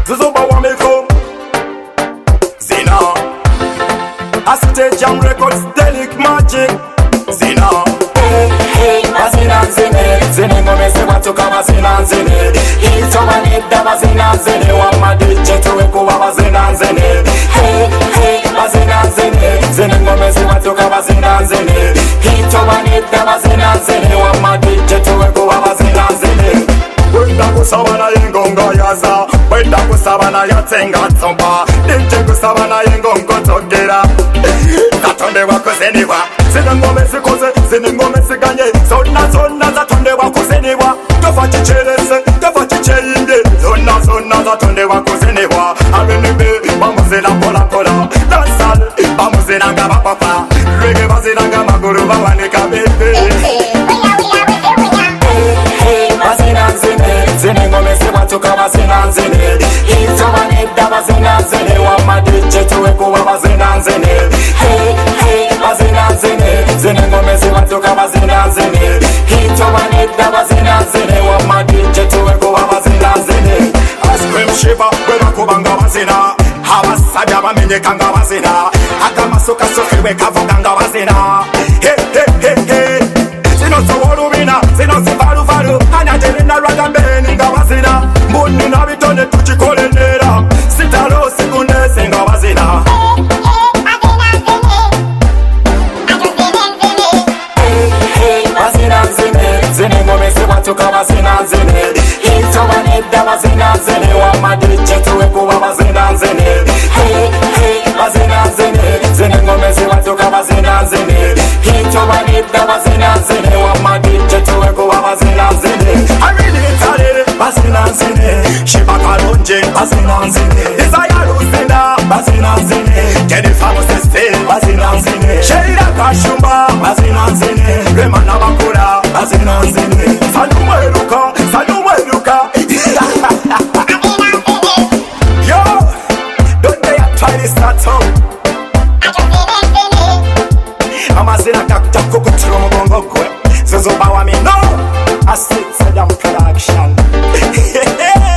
Zuzuba wa meko Zina Asite Jam Records Delic Magic Zina Bazina zine Zine ngome se watuka bazina zine Hito manida bazina zine Wamadije tuwe kuwa bazina zine Bazina zine Zine ngome se watuka bazina zine Hito manida bazina zine Wamadije tuwe kuwa bazina zine Wenda kusabana yengongo yaza Wenda kusabana yatenga tsomba Nije kusabana yengongo togera Zatonde wako zeniwa Zine ngome zikoze, zine ngome ziganye Zona zatonde wako zeniwa Tofa chicherese, tofa chicheyinde Zona zatonde wako zeniwa Abenebe, bamuzina kola kola Dansal, bamuzina nga bapapa Rege bazina nga maguru bawanika bebe Bazina zine, zine ngome ziwatuka bazina zine Hito manida bazina zine Wamadije tuwe kuwa bazina zine Bazina zine, zine ngome ziwatuka bazina zine Hito manida bazina zine Wamadije tuwe kuwa bazina zine Askwem shiba, weba kubanga bazina Habasabya bamenyeka nga bazina Akamasuka sokewe kavuga nga bazina Zino soworubina, zino sivaru Anajeli na ragambeni nga bazina Mbuni na bitone tuchikole nera Sitalo sikunese nga bazina Bazina zine, zine ngome ziwatuka bazina zine Hito manida bazina zine Wamadije tuwe kuwa bazina zine Bazina zine, zine ngome ziwatuka bazina zine Hito manida bazina zine Wamadije tuwe kuwa bazina zine Arili itarere bazina zine Shiba kalonje bazina zine Isayaru zina bazina zine Jennifer Moseste bazina zine Sheila Kashumba bazina zine Remana Bakura bazina zine Salumweruka Yo, don't they try this at all Amazina kakutiro mugongo kwe Zuzuba wa mi no I sit Saddam production